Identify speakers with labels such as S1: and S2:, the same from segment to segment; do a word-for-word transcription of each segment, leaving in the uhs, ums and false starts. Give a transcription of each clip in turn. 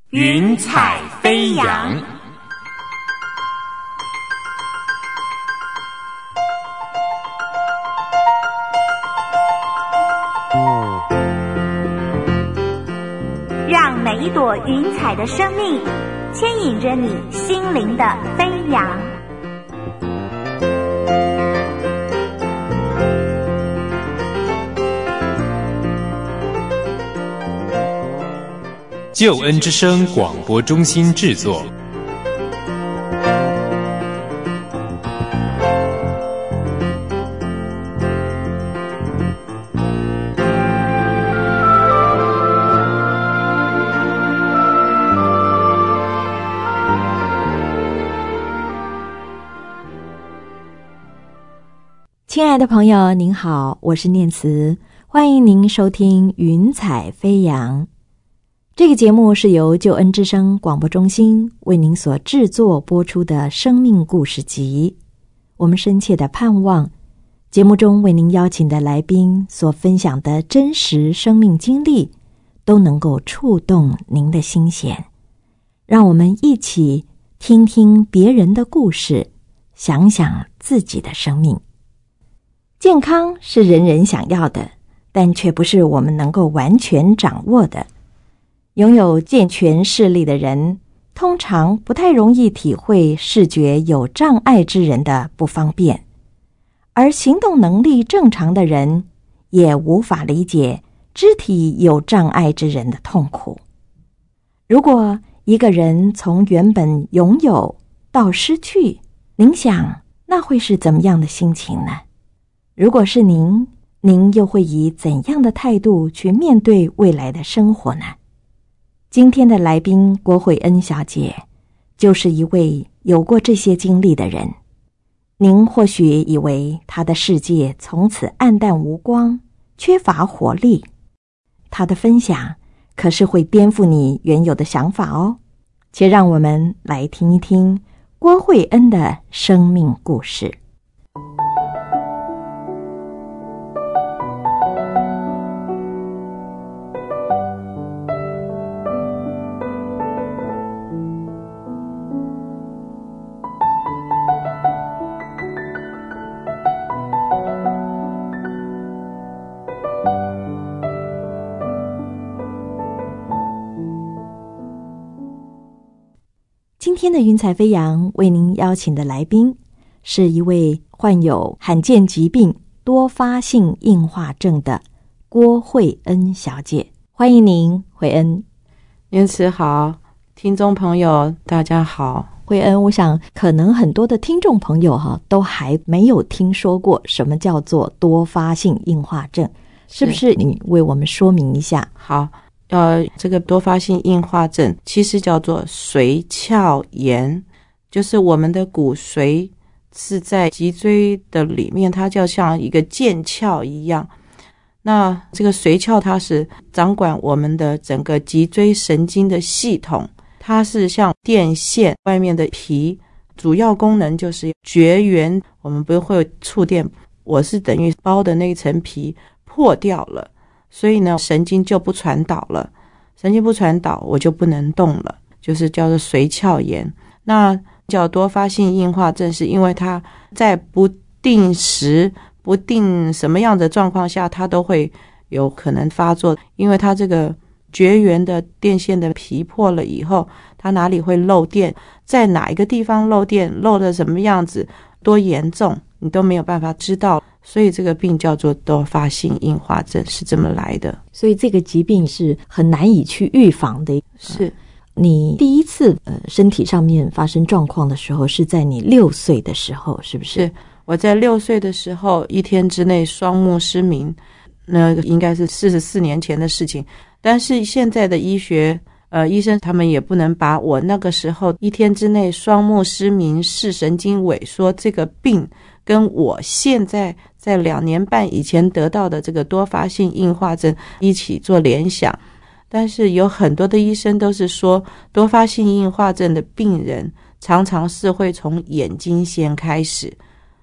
S1: 云彩飞扬。
S2: 让每一朵云彩的生命牵引着你心灵的飞扬。
S1: 救恩之声广播中心制作。
S3: 亲爱的朋友您好，我是念慈，欢迎您收听云彩飞扬。这个节目是由救恩之声广播中心为您所制作播出的生命故事集。我们深切的盼望节目中为您邀请的来宾所分享的真实生命经历都能够触动您的心弦，让我们一起听听别人的故事，想想自己的生命。健康是人人想要的，但却不是我们能够完全掌握的。拥有健全视力的人，通常不太容易体会视觉有障碍之人的不方便，而行动能力正常的人，也无法理解肢体有障碍之人的痛苦。如果一个人从原本拥有到失去，您想那会是怎么样的心情呢？如果是您，您又会以怎样的态度去面对未来的生活呢？今天的来宾郭慧恩小姐就是一位有过这些经历的人。您或许以为她的世界从此暗淡无光，缺乏活力，她的分享可是会颠覆你原有的想法哦。且让我们来听一听郭慧恩的生命故事。今天的云彩飞扬为您邀请的来宾是一位患有罕见疾病多发性硬化症的郭慧恩小姐，欢迎您，慧恩。
S4: 念慈好，听众朋友大家好。
S3: 慧恩，我想可能很多的听众朋友哈都还没有听说过什么叫做多发性硬化症，是不是你为我们说明一下？
S4: 好，呃，这个多发性硬化症其实叫做髓鞘炎，就是我们的骨髓是在脊椎的里面，它就像一个剑鞘一样。那这个髓鞘它是掌管我们的整个脊椎神经的系统，它是像电线外面的皮，主要功能就是绝缘。我们不会有触电，我是等于包的那一层皮破掉了，所以呢神经就不传导了，神经不传导我就不能动了，就是叫做髓鞘炎。那叫多发性硬化症是因为它在不定时不定什么样的状况下它都会有可能发作，因为它这个绝缘的电线的皮破了以后，它哪里会漏电，在哪一个地方漏电，漏的什么样子，多严重你都没有办法知道，所以这个病叫做多发性硬化症，是这么来的。
S3: 所以这个疾病是很难以去预防的。
S4: 是
S3: 你第一次呃身体上面发生状况的时候是在你六岁的时候，是不是？
S4: 是，我在六岁的时候一天之内双目失明，那应该是四十四年前的事情。但是现在的医学呃，医生他们也不能把我那个时候一天之内双目失明视神经萎缩这个病跟我现在在两年半以前得到的这个多发性硬化症一起做联想。但是有很多的医生都是说，多发性硬化症的病人常常是会从眼睛先开始，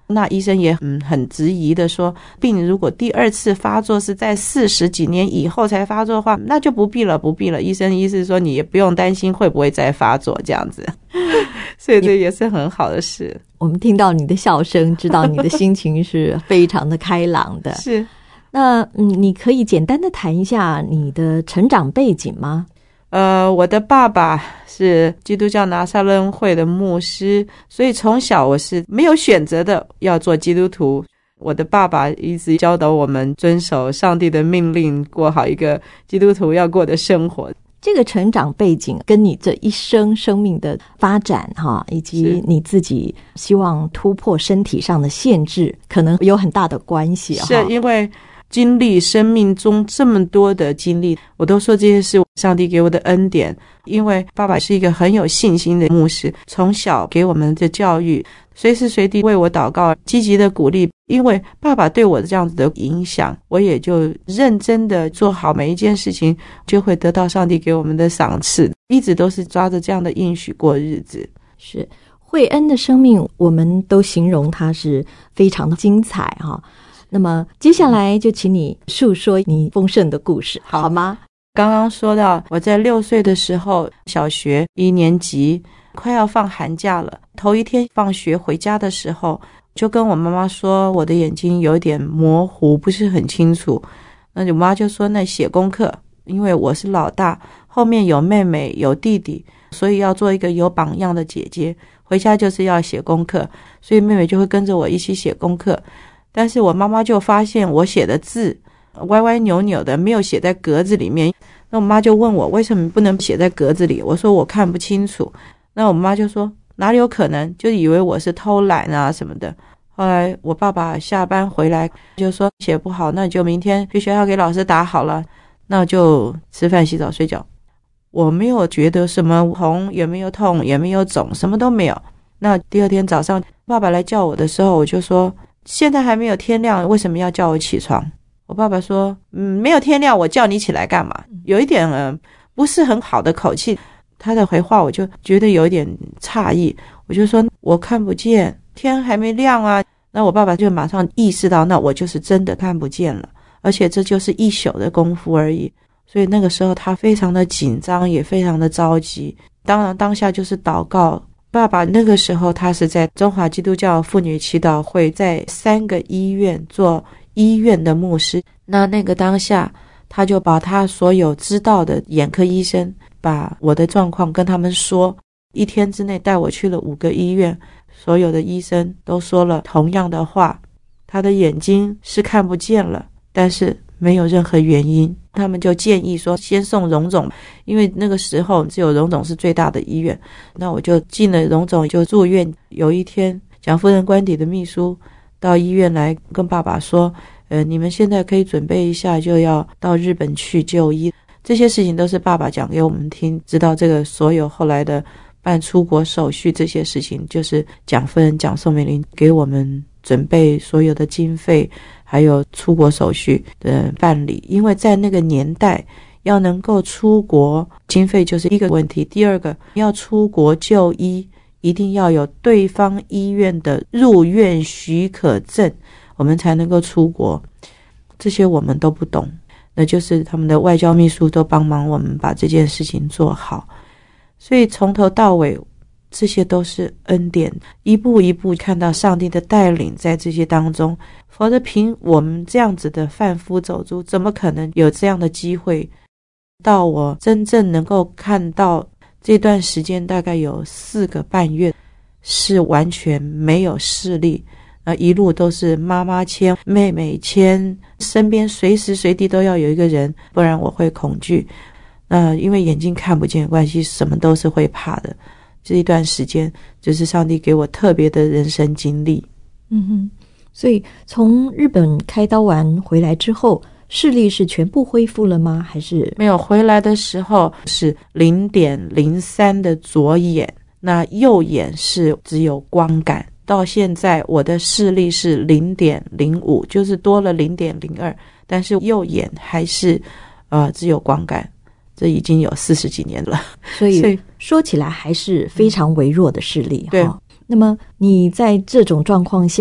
S4: 那医生也嗯很质疑的说，病人如果第二次发作是在四十几年以后才发作的话，那就不必了不必了。医生意思是说你也不用担心会不会再发作这样子，所以这也是很好的事。
S3: 我们听到你的笑声，知道你的心情是非常的开朗的。
S4: 是，
S3: 那嗯，你可以简单的谈一下你的成长背景吗？
S4: 呃，我的爸爸是基督教拿撒勒会的牧师，所以从小我是没有选择的要做基督徒。我的爸爸一直教导我们遵守上帝的命令，过好一个基督徒要过的生活。
S3: 这个成长背景跟你这一生生命的发展哈，以及你自己希望突破身体上的限制，可能有很大的关系哈。
S4: 是因为经历生命中这么多的经历，我都说这些是上帝给我的恩典。因为爸爸是一个很有信心的牧师，从小给我们的教育，随时随地为我祷告，积极的鼓励。因为爸爸对我的这样子的影响，我也就认真的做好每一件事情，就会得到上帝给我们的赏赐。一直都是抓着这样的应许过日子。
S3: 是惠恩的生命，我们都形容他是非常的精彩哈。那么接下来就请你述说你丰盛的故事，好吗？
S4: 刚刚说到我在六岁的时候，小学一年级，快要放寒假了，头一天放学回家的时候，就跟我妈妈说我的眼睛有点模糊，不是很清楚。那我妈就说那写功课，因为我是老大，后面有妹妹有弟弟，所以要做一个有榜样的姐姐，回家就是要写功课，所以妹妹就会跟着我一起写功课。但是我妈妈就发现我写的字歪歪扭扭的，没有写在格子里面。那我妈就问我为什么不能写在格子里，我说我看不清楚。那我妈就说哪里有可能，就以为我是偷懒啊什么的。后来我爸爸下班回来就说写不好，那你就明天去学校给老师打好了，那就吃饭洗澡睡觉。我没有觉得什么红，也没有痛，也没有肿，什么都没有。那第二天早上爸爸来叫我的时候，我就说现在还没有天亮，为什么要叫我起床？我爸爸说嗯，没有天亮我叫你起来干嘛？有一点呃不是很好的口气。他的回话我就觉得有一点诧异，我就说我看不见，天还没亮啊。那我爸爸就马上意识到，那我就是真的看不见了，而且这就是一宿的功夫而已。所以那个时候他非常的紧张，也非常的着急。当然当下就是祷告。爸爸那个时候他是在中华基督教妇女祈祷会，在三个医院做医院的牧师。那那个当下他就把他所有知道的眼科医生，把我的状况跟他们说，一天之内带我去了五个医院，所有的医生都说了同样的话，他的眼睛是看不见了，但是没有任何原因。他们就建议说先送荣总，因为那个时候只有荣总是最大的医院。那我就进了荣总就住院。有一天蒋夫人官邸的秘书到医院来跟爸爸说呃，你们现在可以准备一下，就要到日本去就医。这些事情都是爸爸讲给我们听，直到这个所有后来的办出国手续这些事情，就是蒋夫人蒋宋美龄给我们准备所有的经费，还有出国手续的办理。因为在那个年代要能够出国，经费就是一个问题，第二个要出国就医一定要有对方医院的入院许可证，我们才能够出国。这些我们都不懂，那就是他们的外交秘书都帮忙我们把这件事情做好。所以从头到尾这些都是恩典，一步一步看到上帝的带领在这些当中，否则凭我们这样子的贩夫走卒，怎么可能有这样的机会？到我真正能够看到这段时间，大概有四个半月是完全没有视力，那一路都是妈妈牵妹妹牵，身边随时随地都要有一个人，不然我会恐惧。那因为眼睛看不见的关系，什么都是会怕的。这一段时间就是上帝给我特别的人生经历。
S3: 嗯哼，所以从日本开刀完回来之后，视力是全部恢复了吗？还是
S4: 没有？回来的时候是 零点零三 的左眼，那右眼是只有光感。到现在我的视力是 零点零五， 就是多了 零点零二， 但是右眼还是呃只有光感。这已经有四十几年了，
S3: 所以说起来还是非常微弱的视力。
S4: 对，
S3: 那么你在这种状况下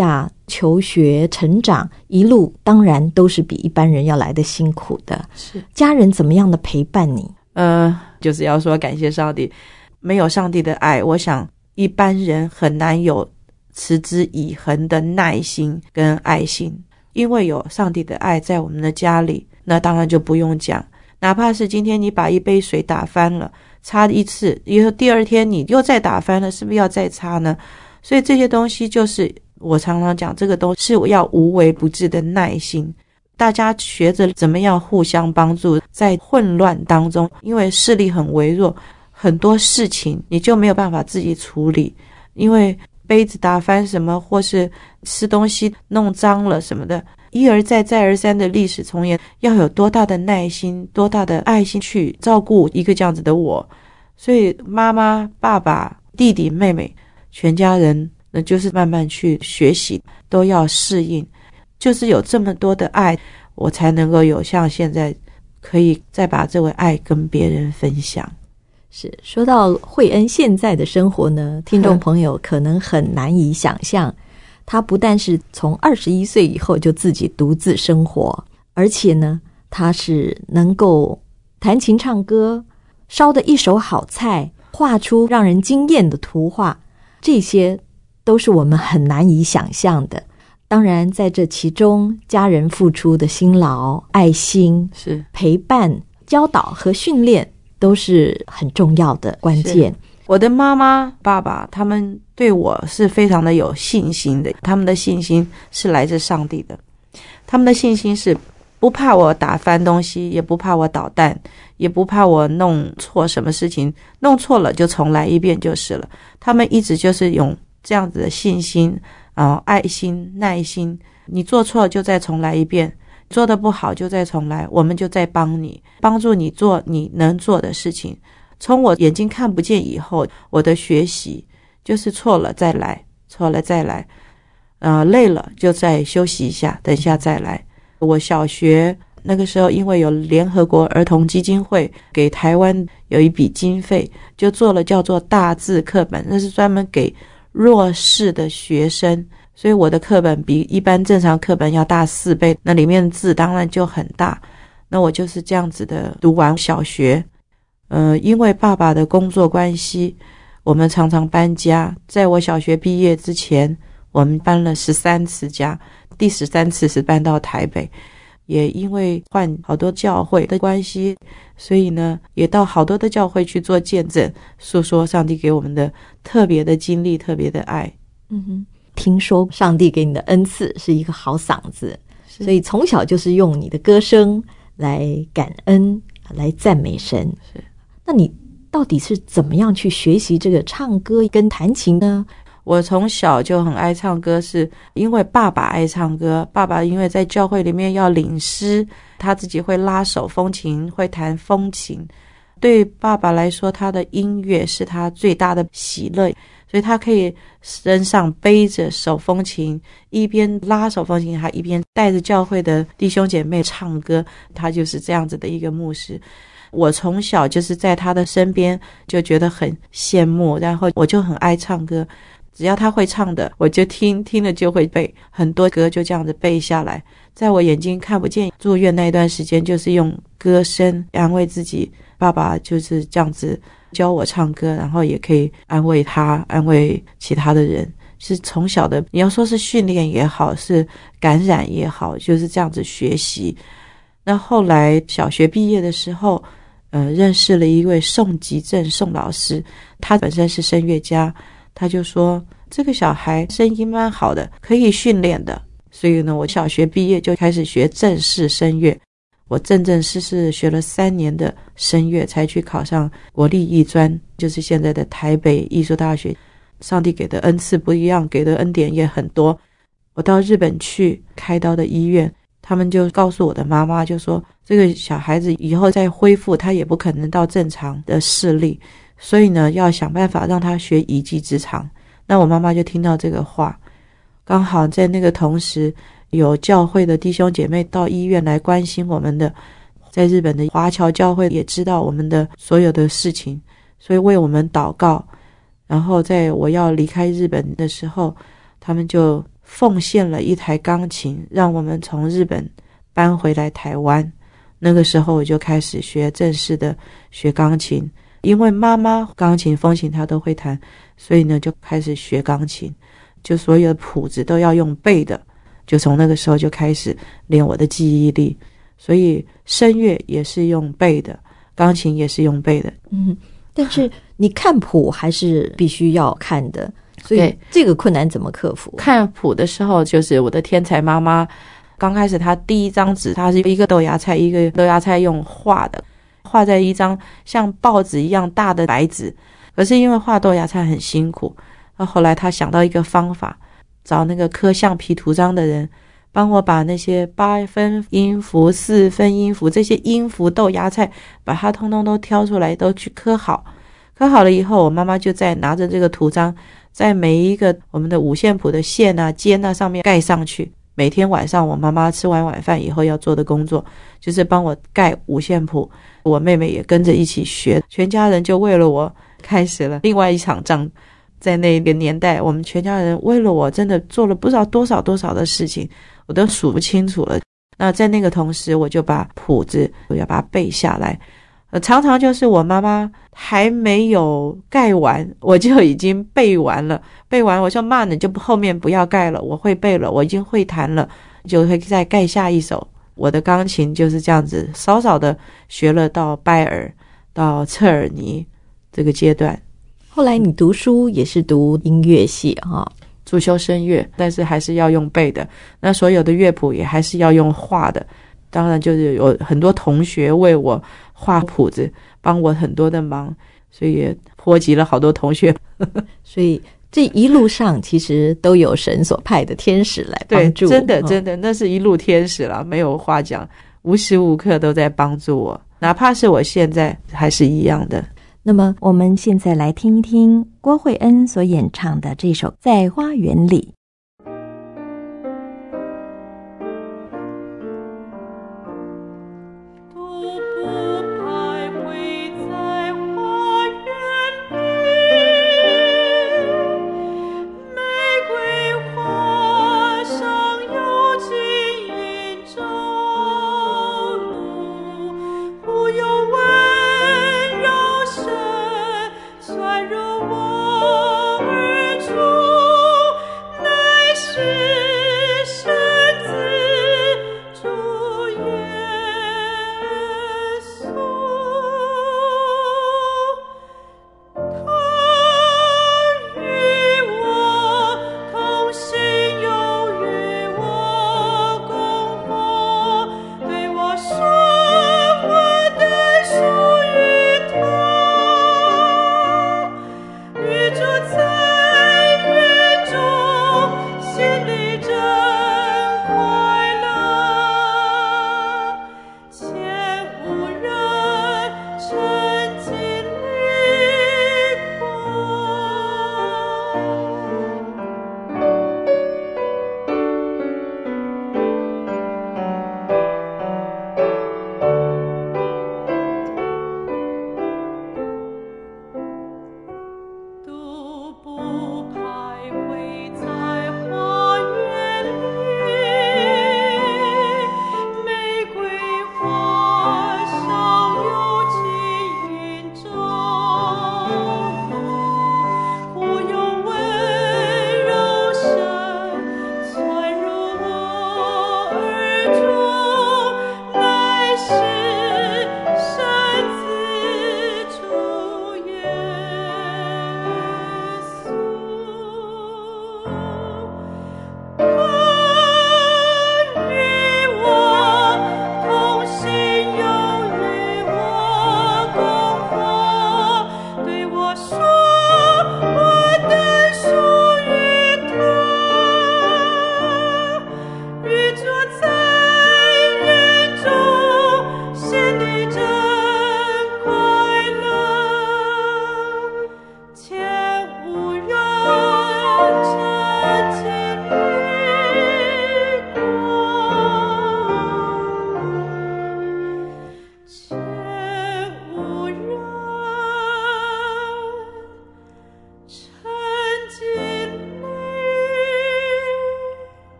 S3: 求学成长一路当然都是比一般人要来的辛苦的，
S4: 是
S3: 家人怎么样的陪伴你？
S4: 呃，就是要说感谢上帝，没有上帝的爱，我想一般人很难有持之以恒的耐心跟爱心。因为有上帝的爱在我们的家里，那当然就不用讲，哪怕是今天你把一杯水打翻了，擦一次以后第二天你又再打翻了，是不是要再擦呢？所以这些东西就是我常常讲，这个都是要无微不至的耐心。大家学着怎么样互相帮助，在混乱当中，因为势力很微弱，很多事情你就没有办法自己处理，因为杯子打翻什么，或是吃东西弄脏了什么的，一而再再而三的历史重演，要有多大的耐心，多大的爱心去照顾一个这样子的我。所以妈妈、爸爸、弟弟、妹妹，全家人那就是慢慢去学习，都要适应。就是有这么多的爱，我才能够有像现在可以再把这位爱跟别人分享。
S3: 是，说到慧恩现在的生活呢，听众朋友可能很难以想象，他不但是从二十一岁以后就自己独自生活，而且呢，他是能够弹琴唱歌，烧的一手好菜，画出让人惊艳的图画，这些都是我们很难以想象的。当然在这其中，家人付出的辛劳、爱心、
S4: 是
S3: 陪伴、教导和训练都是很重要的关键。
S4: 我的妈妈、爸爸他们对我是非常的有信心的，他们的信心是来自上帝的，他们的信心是不怕我打翻东西，也不怕我捣蛋，也不怕我弄错什么事情，弄错了就重来一遍就是了。他们一直就是用这样子的信心、呃、爱心、耐心，你做错就再重来一遍，做得不好就再重来，我们就再帮你，帮助你做你能做的事情。从我眼睛看不见以后，我的学习就是错了再来，错了再来，呃，累了就再休息一下，等一下再来。我小学那个时候，因为有联合国儿童基金会给台湾有一笔经费，就做了叫做大字课本，那是专门给弱势的学生，所以我的课本比一般正常课本要大四倍，那里面的字当然就很大。那我就是这样子的读完小学。呃，因为爸爸的工作关系，我们常常搬家。在我小学毕业之前，我们搬了十三次家，第十三次是搬到台北。也因为换好多教会的关系，所以呢，也到好多的教会去做见证，诉说上帝给我们的特别的经历、特别的爱。
S3: 嗯哼，听说上帝给你的恩赐是一个好嗓子，所以从小就是用你的歌声来感恩、来赞美神。
S4: 是。
S3: 那你到底是怎么样去学习这个唱歌跟弹琴呢？
S4: 我从小就很爱唱歌，是因为爸爸爱唱歌。爸爸因为在教会里面要领诗，他自己会拉手风琴，会弹风琴。对爸爸来说，他的音乐是他最大的喜乐，所以他可以身上背着手风琴，一边拉手风琴，还一边带着教会的弟兄姐妹唱歌。他就是这样子的一个牧师。我从小就是在他的身边，就觉得很羡慕，然后我就很爱唱歌。只要他会唱的，我就听，听了就会背，很多歌就这样子背下来。在我眼睛看不见住院那一段时间，就是用歌声安慰自己。爸爸就是这样子教我唱歌，然后也可以安慰他，安慰其他的人。是从小的，你要说是训练也好，是感染也好，就是这样子学习。那后来小学毕业的时候，呃，认识了一位宋吉正宋老师，他本身是声乐家，他就说这个小孩声音蛮好的，可以训练的。所以呢，我小学毕业就开始学正式声乐，我正正式式学了三年的声乐，才去考上国立艺专，就是现在的台北艺术大学。上帝给的恩赐不一样，给的恩典也很多。我到日本去开刀的医院，他们就告诉我的妈妈，就说这个小孩子以后再恢复，他也不可能到正常的视力，所以呢，要想办法让他学一技之长。那我妈妈就听到这个话，刚好在那个同时，有教会的弟兄姐妹到医院来关心我们的，在日本的华侨教会也知道我们的所有的事情，所以为我们祷告。然后在我要离开日本的时候，他们就奉献了一台钢琴，让我们从日本搬回来台湾。那个时候我就开始学正式的学钢琴，因为妈妈钢琴风琴她都会弹，所以呢就开始学钢琴，就所有的谱子都要用背的，就从那个时候就开始练我的记忆力。所以声乐也是用背的，钢琴也是用背的。
S3: 嗯，但是你看谱还是必须要看的，所以这个困难怎么克服？
S4: 看谱的时候，就是我的天才妈妈刚开始她第一张纸，她是一个豆芽菜一个豆芽菜用画的，画在一张像报纸一样大的白纸，可是因为画豆芽菜很辛苦，那后来她想到一个方法，找那个刻橡皮图章的人帮我把那些八分音符四分音符这些音符豆芽菜把它通通都挑出来，都去刻好。刻好了以后，我妈妈就再拿着这个图章在每一个我们的五线谱的线啊尖啊上面盖上去。每天晚上我妈妈吃完晚饭以后要做的工作就是帮我盖五线谱，我妹妹也跟着一起学，全家人就为了我开始了另外一场仗。在那个年代，我们全家人为了我真的做了不知道多少多少的事情，我都数不清楚了。那在那个同时，我就把谱子我要把它背下来，呃，常常就是我妈妈还没有盖完，我就已经背完了。背完我说妈，你就后面不要盖了，我会背了，我已经会弹了，就会再盖下一首。我的钢琴就是这样子，少少的学了到拜尔到侧耳尼这个阶段。
S3: 后来你读书也是读音乐系哈，
S4: 主修声乐，但是还是要用背的。那所有的乐谱也还是要用画的。当然就是有很多同学为我画谱子，帮我很多的忙，所以也波及了好多同学。
S3: 所以这一路上其实都有神所派的天使来帮助。
S4: 对，真的真的，那是一路天使啦，没有话讲，无时无刻都在帮助我，哪怕是我现在还是一样的。
S3: 那么我们现在来听一听郭慧恩所演唱的这首《在花园里》。
S5: 传入我耳中。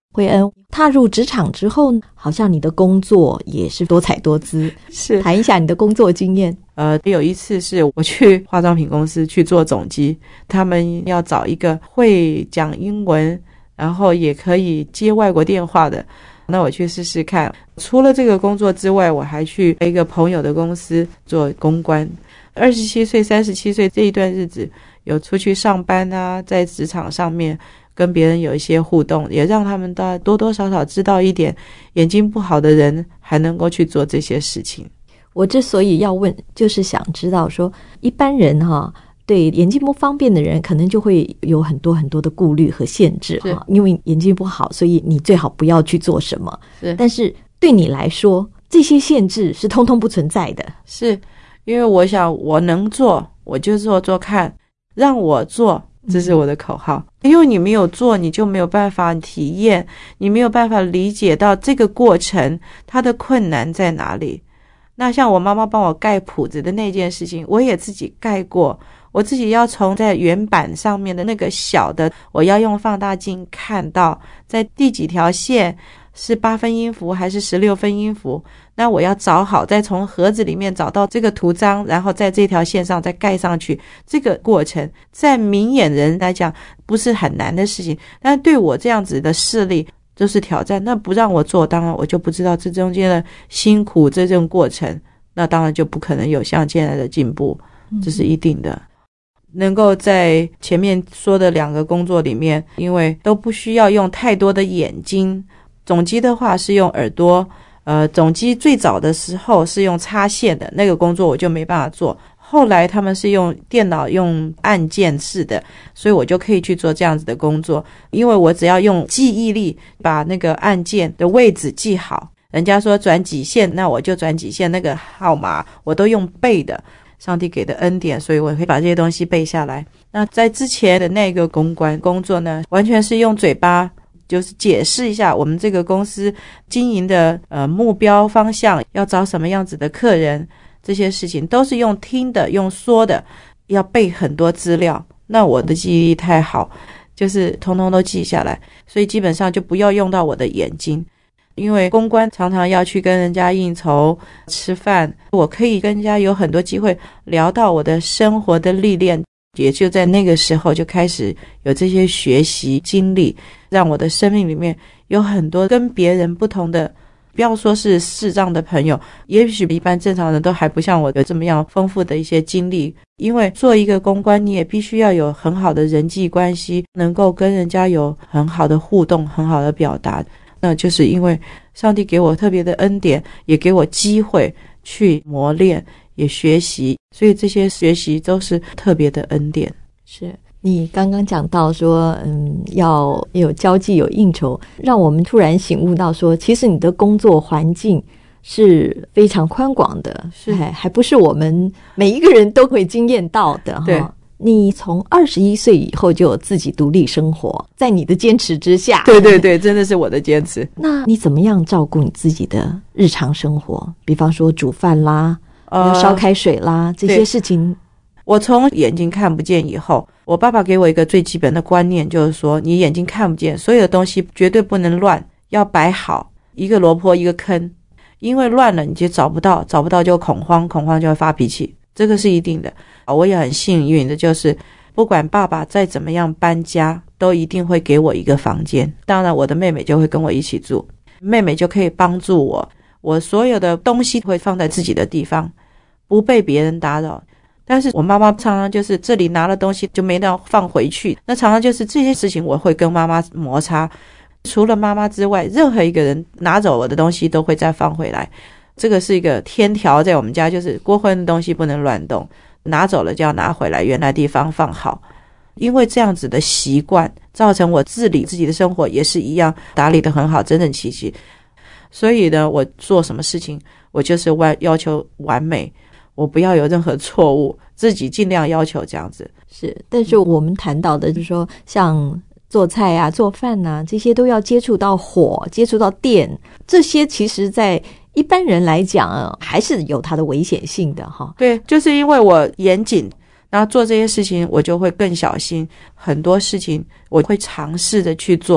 S3: 惠恩踏入职场之后，好像你的工作也是多彩多姿，
S4: 是
S3: 谈一下你的工作经验。
S4: 呃，有一次是我去化妆品公司去做总机，他们要找一个会讲英文，然后也可以接外国电话的，那我去试试看。除了这个工作之外，我还去一个朋友的公司做公关。二十七岁、三十七岁这一段日子，有出去上班啊，在职场上面跟别人有一些互动，也让他们多多少少知道一点，眼睛不好的人还能够去做这些事情。
S3: 我之所以要问，就是想知道说，一般人哈，对眼睛不方便的人，可能就会有很多很多的顾虑和限制哈，因为眼睛不好，所以你最好不要去做什么。是，但是对你来说，这些限制是通通不存在的。
S4: 是，因为我想我能做，我就做做看，让我做，这是我的口号。因为你没有做，你就没有办法体验，你没有办法理解到这个过程它的困难在哪里。那像我妈妈帮我盖谱子的那件事情，我也自己盖过，我自己要从在原版上面的那个小的，我要用放大镜看到在第几条线是八分音符还是十六分音符，那我要找好，再从盒子里面找到这个图章，然后在这条线上再盖上去。这个过程在明眼人来讲不是很难的事情，但对我这样子的视力就是挑战。那不让我做，当然我就不知道这中间的辛苦，这种过程，那当然就不可能有像现在的进步，这是一定的。能够在前面说的两个工作里面，因为都不需要用太多的眼睛，总机的话是用耳朵，呃，总机最早的时候是用插线的，那个工作我就没办法做。后来他们是用电脑用按键式的，所以我就可以去做这样子的工作，因为我只要用记忆力把那个按键的位置记好，人家说转几线，那我就转几线，那个号码我都用背的，上帝给的恩典，所以我会把这些东西背下来。那在之前的那个公关工作呢，完全是用嘴巴就是解释一下我们这个公司经营的呃目标方向，要找什么样子的客人，这些事情都是用听的用说的，要背很多资料。那我的记忆力太好，就是通通都记下来，所以基本上就不要用到我的眼睛。因为公关常常要去跟人家应酬吃饭，我可以跟人家有很多机会聊到我的生活的历练，也就在那个时候就开始有这些学习经历，让我的生命里面有很多跟别人不同的，不要说是视障的朋友，也许一般正常人都还不像我有这么样丰富的一些经历。因为做一个公关，你也必须要有很好的人际关系，能够跟人家有很好的互动，很好的表达。那就是因为上帝给我特别的恩典，也给我机会去磨练，也学习，所以这些学习都是特别的恩典。
S3: 是你刚刚讲到说嗯，要有交际有应酬，让我们突然醒悟到说，其实你的工作环境是非常宽广的，是还还不是我们每一个人都会经验到的。对，你从二十一岁以后就有自己独立生活，在你的坚持之下。
S4: 对对对，真的是我的坚持。
S3: 那你怎么样照顾你自己的日常生活？比方说煮饭啦，呃、烧开水啦，这些事情。
S4: 我从眼睛看不见以后，我爸爸给我一个最基本的观念，就是说你眼睛看不见，所有的东西绝对不能乱，要摆好，一个萝卜一个坑，因为乱了你就找不到，找不到就恐慌，恐慌就会发脾气，这个是一定的。我也很幸运的，就是不管爸爸再怎么样搬家，都一定会给我一个房间。当然我的妹妹就会跟我一起住，妹妹就可以帮助我，我所有的东西会放在自己的地方，不被别人打扰。但是我妈妈常常就是这里拿了东西就没地放回去，那常常就是这些事情我会跟妈妈摩擦。除了妈妈之外，任何一个人拿走我的东西都会再放回来，这个是一个天条，在我们家就是过婚的东西不能乱动，拿走了就要拿回来，原来地方放好。因为这样子的习惯造成我治理自己的生活也是一样打理得很好，整整齐齐。所以呢，我做什么事情我就是要求完美，我不要有任何错误，自己尽量要求这样子。
S3: 是，但是我们谈到的就是说，像做菜啊、做饭啊，这些都要接触到火，接触到电，这些其实在一般人来讲还是有它的危险性的哈。
S4: 对，就是因为我严谨，然后做这些事情我就会更小心，很多事情我会尝试着去做，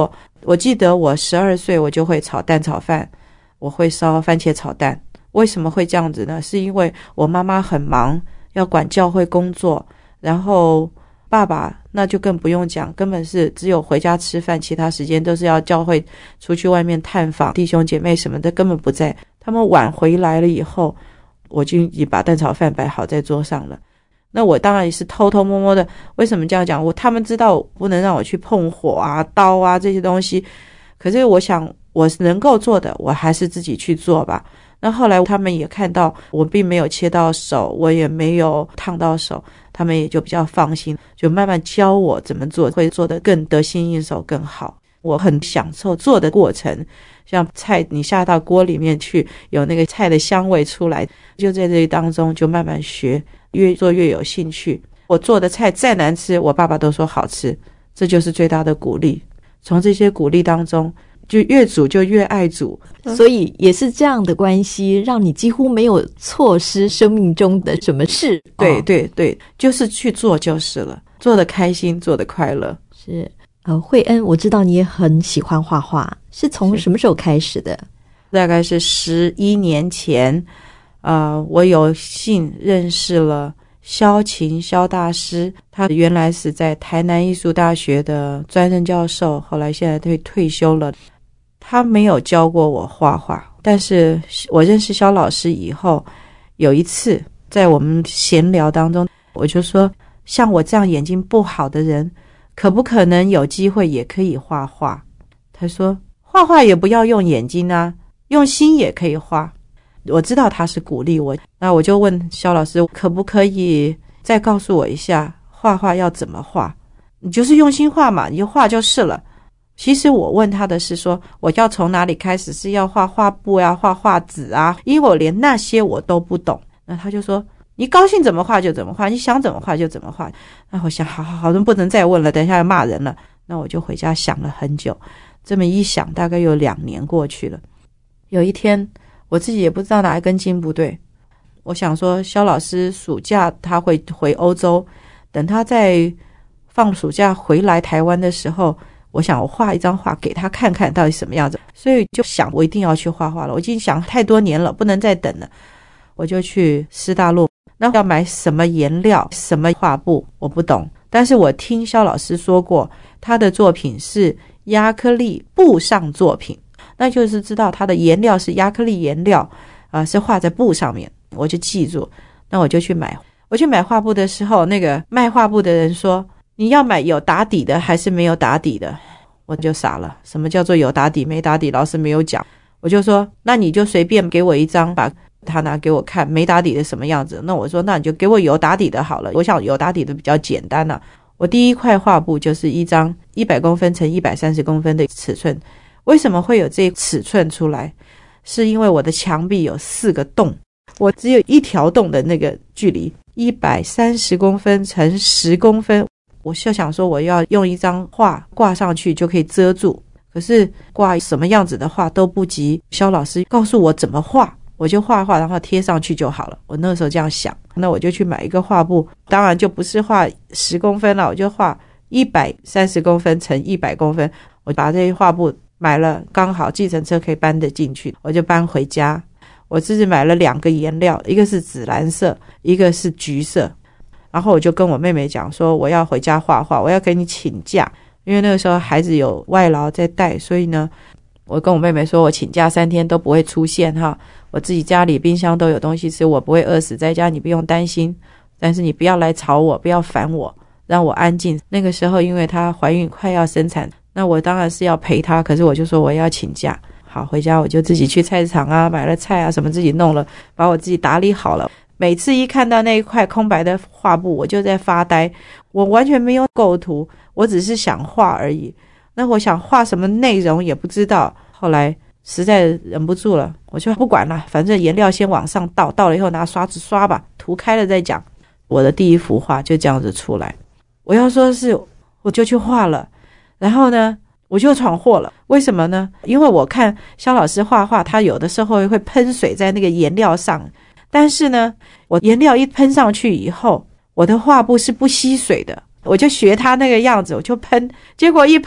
S4: 我记得我十二岁我就会炒蛋炒饭，我会烧番茄炒蛋。为什么会这样子呢？是因为我妈妈很忙，要管教会工作，然后爸爸那就更不用讲，根本是只有回家吃饭，其他时间都是要教会出去外面探访弟兄姐妹什么的，根本不在。他们晚回来了以后，我就已经把蛋炒饭摆好在桌上了。那我当然也是偷偷摸摸的。为什么这样讲？我他们知道不能让我去碰火啊、刀啊这些东西，可是我想我能够做的，我还是自己去做吧。那后来他们也看到我并没有切到手，我也没有烫到手，他们也就比较放心，就慢慢教我怎么做，会做得更得心应手更好。我很享受做的过程，像菜你下到锅里面去，有那个菜的香味出来，就在这当中就慢慢学，越做越有兴趣。我做的菜再难吃，我爸爸都说好吃，这就是最大的鼓励。从这些鼓励当中，就越煮就越爱煮。
S3: 所以也是这样的关系，让你几乎没有错失生命中的什么事。
S4: 对对对，就是去做就是了，做得开心，做得快乐。
S3: 是呃，慧恩，我知道你也很喜欢画画，是从什么时候开始的？
S4: 大概是十一年前，呃，我有幸认识了萧琴萧大师，他原来是在台南艺术大学的专任教授，后来现在退退休了。他没有教过我画画，但是我认识萧老师以后，有一次在我们闲聊当中，我就说，像我这样眼睛不好的人，可不可能有机会也可以画画？他说，画画也不要用眼睛啊，用心也可以画。我知道他是鼓励我，那我就问萧老师，可不可以再告诉我一下画画要怎么画？你就是用心画嘛，你就画就是了。其实我问他的是说，我要从哪里开始？是要画画布啊，画画纸啊？因为我连那些我都不懂。那他就说，你高兴怎么画就怎么画，你想怎么画就怎么画。那我想，好好好，不能再问了，等一下要骂人了。那我就回家想了很久，这么一想，大概有两年过去了。有一天，我自己也不知道哪一根筋不对，我想说，萧老师暑假他会回欧洲，等他在放暑假回来台湾的时候，我想我画一张画给他看看到底什么样子，所以就想我一定要去画画了。我已经想太多年了，不能再等了。我就去师大路，那要买什么颜料什么画布我不懂，但是我听萧老师说过他的作品是亚克力布上作品，那就是知道他的颜料是亚克力颜料啊、呃，是画在布上面，我就记住。那我就去买，我去买画布的时候，那个卖画布的人说，你要买有打底的还是没有打底的？我就傻了，什么叫做有打底没打底？老师没有讲。我就说，那你就随便给我一张，把他拿给我看，没打底的什么样子？那我说，那你就给我有打底的好了。我想有打底的比较简单啊。我第一块画布就是一张一百公分乘一百三十公分的尺寸。为什么会有这尺寸出来？是因为我的墙壁有四个洞，我只有一条洞的那个距离，一百三十公分乘十公分。我就想说我要用一张画挂上去就可以遮住，可是挂什么样子的画都不及萧老师告诉我怎么画，我就画画然后贴上去就好了。我那时候这样想，那我就去买一个画布，当然就不是画十公分了，我就画一百三十公分乘一百公分。我把这些画布买了，刚好计程车可以搬得进去，我就搬回家。我自己买了两个颜料，一个是紫蓝色，一个是橘色。然后我就跟我妹妹讲说，我要回家画画，我要给你请假，因为那个时候孩子有外劳在带，所以呢，我跟我妹妹说我请假三天都不会出现哈，我自己家里冰箱都有东西吃，我不会饿死在家，你不用担心，但是你不要来吵我，不要烦我，让我安静。那个时候因为她怀孕快要生产，那我当然是要陪她，可是我就说我要请假。好，回家我就自己去菜市场啊，买了菜啊什么自己弄了，把我自己打理好了。每次一看到那一块空白的画布，我就在发呆，我完全没有构图，我只是想画而已。那我想画什么内容也不知道，后来实在忍不住了，我就不管了，反正颜料先往上倒，倒了以后拿刷子刷吧，涂开了再讲。我的第一幅画就这样子出来。我要说是我就去画了，然后呢我就闯祸了。为什么呢？因为我看萧老师画画，他有的时候会喷水在那个颜料上，但是呢我颜料一喷上去以后，我的画布是不吸水的，我就学他那个样子，我就喷，结果一喷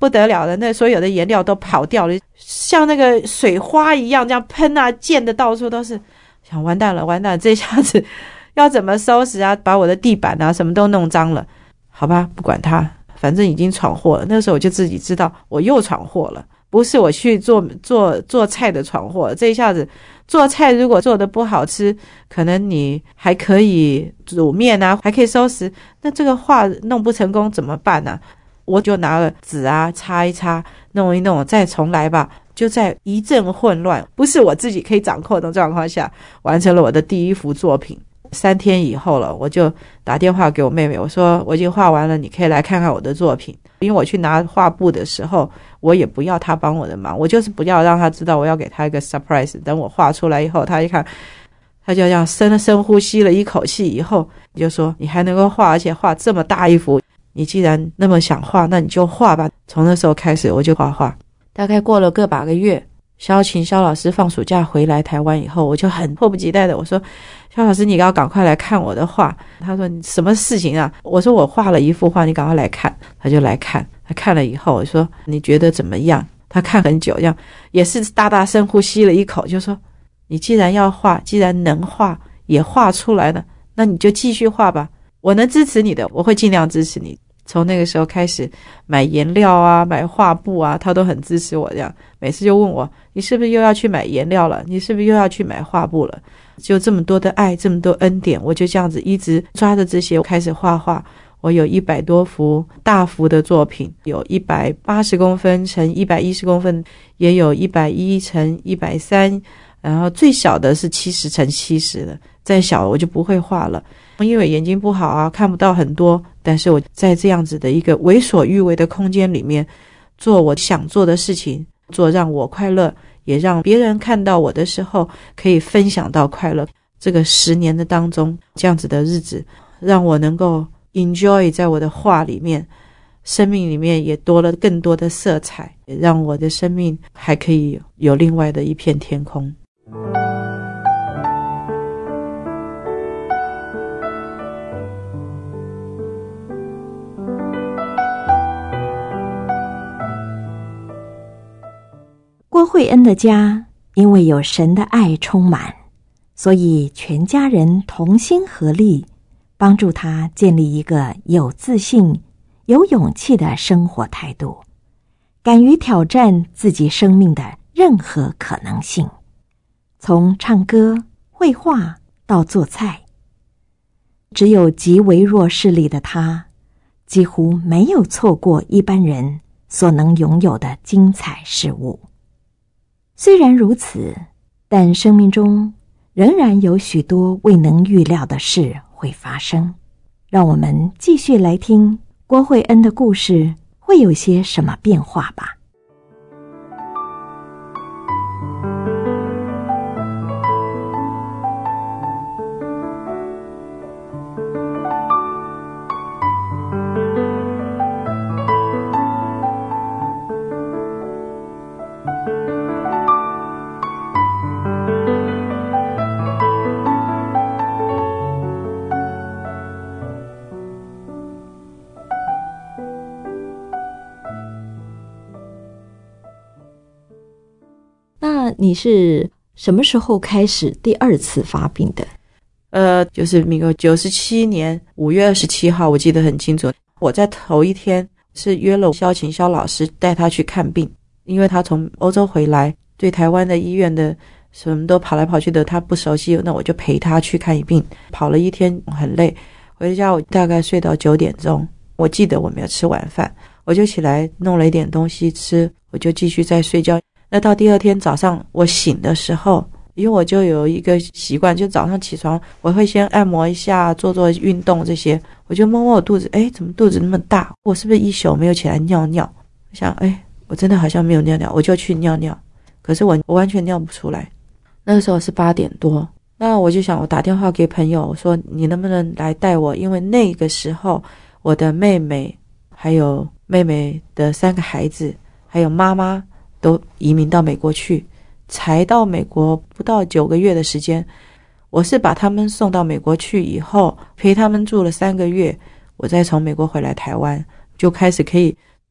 S4: 不得了了，那所有的颜料都跑掉了，像那个水花一样这样喷啊，溅的到处都是，想完蛋了完蛋了，这下子要怎么收拾啊，把我的地板啊什么都弄脏了。好吧，不管它，反正已经闯祸了。那时候我就自己知道我又闯祸了，不是我去做做做菜的闯祸，这一下子做菜如果做的不好吃，可能你还可以煮面啊，还可以收拾，那这个画弄不成功怎么办呢、啊？我就拿了纸啊擦一擦，弄一弄，再重来吧。就在一阵混乱，不是我自己可以掌控的状况下，完成了我的第一幅作品。三天以后了，我就打电话给我妹妹，我说我已经画完了，你可以来看看我的作品。因为我去拿画布的时候，我也不要她帮我的忙，我就是不要让她知道，我要给她一个 surprise。等我画出来以后，她一看，她就这样深深呼吸了一口气以后，就说你还能够画，而且画这么大一幅，你既然那么想画，那你就画吧。从那时候开始我就画画，大概过了个把个月，萧琴萧老师放暑假回来台湾以后，我就很迫不及待的我说，萧老师你要赶快来看我的画。他说你什么事情啊？我说我画了一幅画，你赶快来看。他就来看，他看了以后我说你觉得怎么样？他看很久，这样也是大大深呼吸了一口，就说你既然要画，既然能画也画出来了，那你就继续画吧，我能支持你的，我会尽量支持你。从那个时候开始买颜料啊，买画布啊，他都很支持我，这样每次就问我你是不是又要去买颜料了，你是不是又要去买画布了。就这么多的爱，这么多恩典，我就这样子一直抓着这些开始画画。我有一百多幅大幅的作品，有一百八十公分乘一百一十公分，也有一百一乘一百三，然后最小的是七十乘七十的，再小我就不会画了，因为眼睛不好啊，看不到很多。但是我在这样子的一个为所欲为的空间里面，做我想做的事情，做让我快乐，也让别人看到我的时候可以分享到快乐。这个十年的当中，这样子的日子让我能够 enjoy 在我的画里面，生命里面也多了更多的色彩，也让我的生命还可以有另外的一片天空。
S3: 郭惠恩的家因为有神的爱充满，所以全家人同心合力，帮助他建立一个有自信、有勇气的生活态度，敢于挑战自己生命的任何可能性。从唱歌、绘画到做菜，只有极为弱势力的他，几乎没有错过一般人所能拥有的精彩事物。虽然如此，但生命中仍然有许多未能预料的事会发生。让我们继续来听郭惠恩的故事会有些什么变化吧。那你是什么时候开始第二次发病的？
S4: 呃，就是民国九十七年五月二十七号，我记得很清楚。我在头一天是约了萧琴萧老师带他去看病，因为他从欧洲回来，对台湾的医院的什么都跑来跑去的，他不熟悉，那我就陪他去看一病。跑了一天很累，回家我大概睡到九点钟，我记得我没有吃晚饭，我就起来弄了一点东西吃，我就继续在睡觉。那到第二天早上我醒的时候，因为我就有一个习惯，就早上起床我会先按摩一下，做做运动这些，我就摸摸我肚子，诶，怎么肚子那么大？我是不是一宿没有起来尿尿？我想，诶，我真的好像没有尿尿，我就去尿尿，可是我我完全尿不出来。那个时候是八点多，那我就想我打电话给朋友，我说你能不能来带我，因为那个时候我的妹妹还有妹妹的三个孩子还有妈妈都移民到美国去，才到美国不到九个月的时间。我是把他们送到美国去以后，陪他们住了三个月，我再从美国回来台湾，就开始可以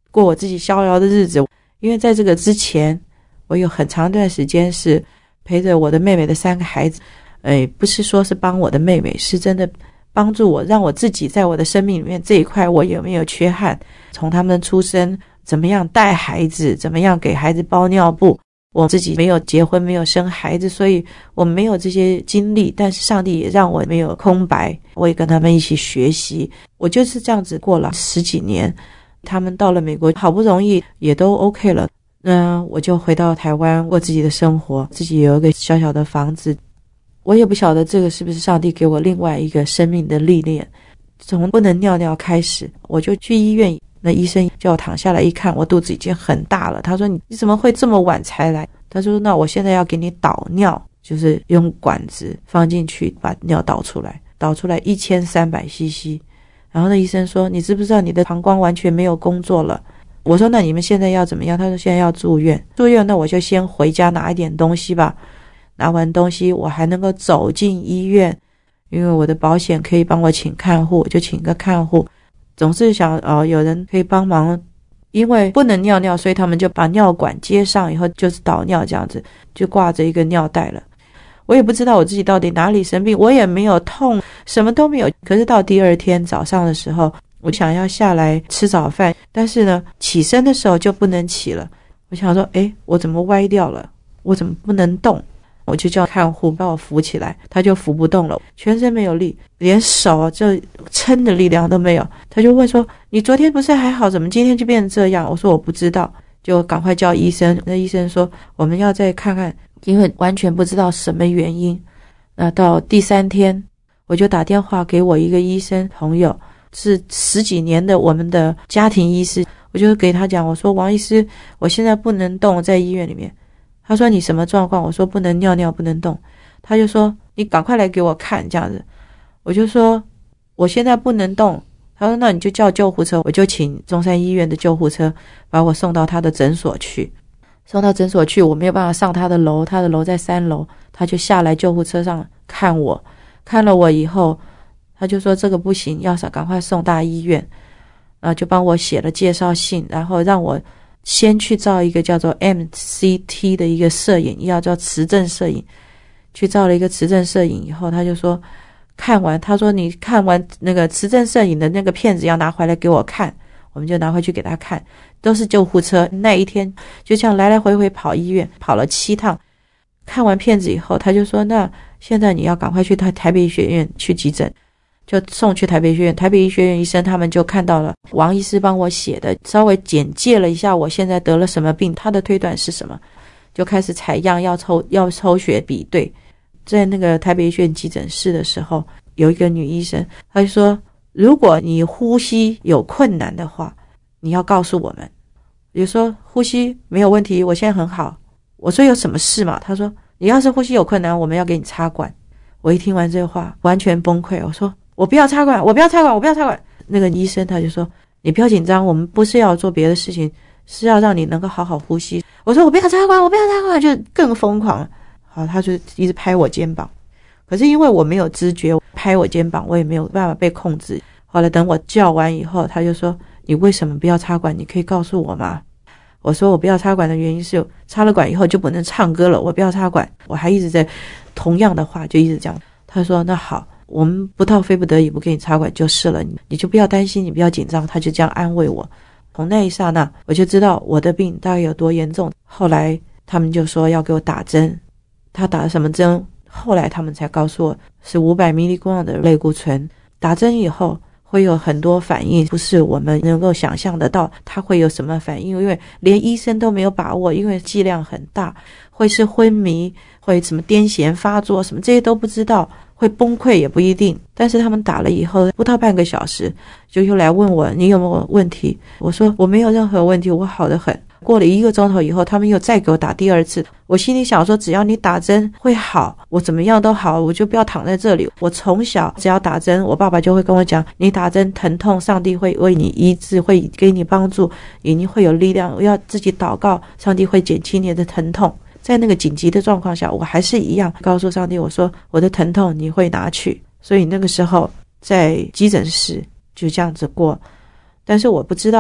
S4: 过我自己逍遥的日子。因为在这个之前，我有很长一段时间是陪着我的妹妹的三个孩子，哎，不是说是帮我的妹妹，是真的帮助我，让我自己在我的生命里面这一块我有没有缺憾，从他们出生怎么样带孩子，怎么样给孩子包尿布。我自己没有结婚，没有生孩子，所以我没有这些经历，但是上帝也让我没有空白，我也跟他们一起学习。我就是这样子过了十几年，他们到了美国好不容易也都 OK 了，那我就回到台湾过自己的生活，自己有一个小小的房子。我也不晓得这个是不是上帝给我另外一个生命的历练。从不能尿尿开始，我就去医院，那医生叫我躺下来一看，我肚子已经很大了。他说你你怎么会这么晚才来？他说那我现在要给你导尿，就是用管子放进去把尿导出来，导出来一千三百 C C。 然后那医生说你知不知道你的膀胱完全没有工作了？我说那你们现在要怎么样？他说现在要住院。住院那我就先回家拿一点东西吧。拿完东西我还能够走进医院，因为我的保险可以帮我请看护，我就请个看护。总是想哦，有人可以帮忙，因为不能尿尿，所以他们就把尿管接上以后就是导尿，这样子就挂着一个尿袋了。我也不知道我自己到底哪里生病，我也没有痛，什么都没有。可是到第二天早上的时候，我想要下来吃早饭，但是呢起身的时候就不能起了。我想说诶，我怎么歪掉了，我怎么不能动？我就叫看护把我扶起来，他就扶不动了，全身没有力，连手这撑的力量都没有。他就问说你昨天不是还好，怎么今天就变成这样？我说我不知道，就赶快叫医生。那医生说我们要再看看，因为完全不知道什么原因。那到第三天我就打电话给我一个医生朋友，是十几年的我们的家庭医师，我就给他讲，我说王医师我现在不能动，在医院里面。他说你什么状况？我说不能尿尿，不能动。他就说你赶快来给我看，这样子。我就说我现在不能动。他说那你就叫救护车。我就请中山医院的救护车把我送到他的诊所去。送到诊所去，我没有办法上他的楼，他的楼在三楼。他就下来救护车上看我，看了我以后他就说这个不行，要赶快送大医院。然后就帮我写了介绍信，然后让我先去照一个叫做 M C T 的一个摄影，要叫磁振摄影。去照了一个磁振摄影以后，他就说看完，他说你看完那个磁振摄影的那个片子要拿回来给我看。我们就拿回去给他看，都是救护车。那一天就这样来来回回跑医院，跑了七趟。看完片子以后，他就说那现在你要赶快去台台北医学院去急诊，就送去台北医学院。台北医学院医生他们就看到了王医师帮我写的，稍微简介了一下我现在得了什么病，他的推断是什么，就开始采样，要抽要抽血比对。在那个台北医学院急诊室的时候，有一个女医生，她就说如果你呼吸有困难的话，你要告诉我们。我就说呼吸没有问题，我现在很好。我说有什么事嘛？她说你要是呼吸有困难，我们要给你插管。我一听完这话完全崩溃，我说我不要插管，我不要插管，我不要插管。那个医生他就说你不要紧张，我们不是要做别的事情，是要让你能够好好呼吸。我说我不要插管，我不要插管，就更疯狂了。好，他就一直拍我肩膀，可是因为我没有知觉，拍我肩膀我也没有办法被控制。后来等我叫完以后，他就说你为什么不要插管，你可以告诉我吗？我说我不要插管的原因是插了管以后就不能唱歌了，我不要插管。我还一直在同样的话就一直讲。他说那好，我们不到非不得已不给你插管就是了，你你就不要担心，你不要紧张。他就这样安慰我。从那一刹那我就知道我的病大概有多严重。后来他们就说要给我打针，他打了什么针？后来他们才告诉我是五百 米利克朗的类固醇。打针以后会有很多反应，不是我们能够想象得到它会有什么反应，因为连医生都没有把握，因为剂量很大，会是昏迷，会什么癫痫发作，什么这些都不知道，会崩溃也不一定。但是他们打了以后不到半个小时就又来问我你有没有问题。我说我没有任何问题，我好得很。过了一个钟头以后，他们又再给我打第二次。我心里想说只要你打针会好，我怎么样都好，我就不要躺在这里。我从小只要打针，我爸爸就会跟我讲你打针疼痛，上帝会为你医治，会给你帮助，你会有力量，要自己祷告，上帝会减轻你的疼痛。在那个紧急的状况下，我还是一样告诉上帝，我说我的疼痛你会拿去。所以那个时候在急诊室就这样子过。但是我不知道